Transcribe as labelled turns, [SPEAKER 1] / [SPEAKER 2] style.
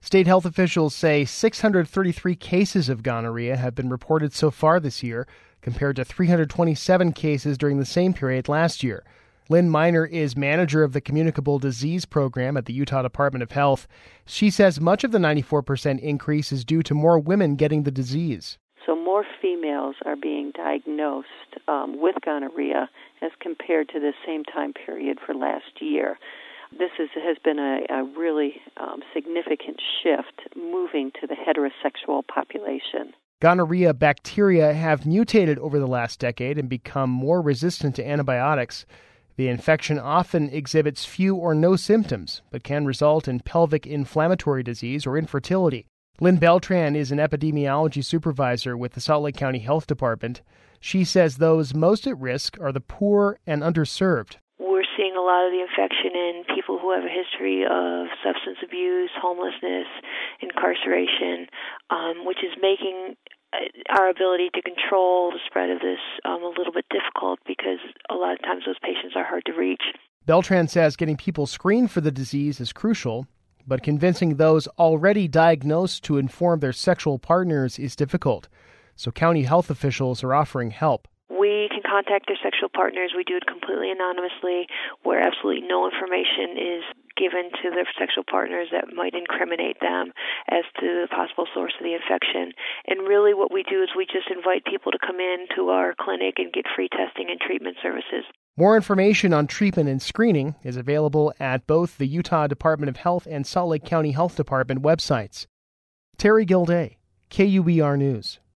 [SPEAKER 1] State health officials say 633 cases of gonorrhea have been reported so far this year, compared to 327 cases during the same period last year. Lynn Miner is manager of the Communicable Disease Program at the Utah Department of Health. She says much of the 94% increase is due to more women getting the disease.
[SPEAKER 2] So more females are being diagnosed with gonorrhea as compared to the same time period for last year. This has been a really significant shift moving to the heterosexual population.
[SPEAKER 1] Gonorrhea bacteria have mutated over the last decade and become more resistant to antibiotics. The infection often exhibits few or no symptoms, but can result in pelvic inflammatory disease or infertility. Lynn Beltran is an epidemiology supervisor with the Salt Lake County Health Department. She says those most at risk are the poor and underserved.
[SPEAKER 3] We're seeing a lot of the infection in people who have a history of substance abuse, homelessness, incarceration, which is making our ability to control the spread of this a little bit difficult because a lot of times those patients are hard to reach.
[SPEAKER 1] Beltran says getting people screened for the disease is crucial, but convincing those already diagnosed to inform their sexual partners is difficult. So county health officials are offering help.
[SPEAKER 3] We can contact their sexual partners. We do it completely anonymously, where absolutely no information is given to their sexual partners that might incriminate them as to the possible source of the infection. And really what we do is we just invite people to come in to our clinic and get free testing and treatment services.
[SPEAKER 1] More information on treatment and screening is available at both the Utah Department of Health and Salt Lake County Health Department websites. Terry Gilday, KUBR News.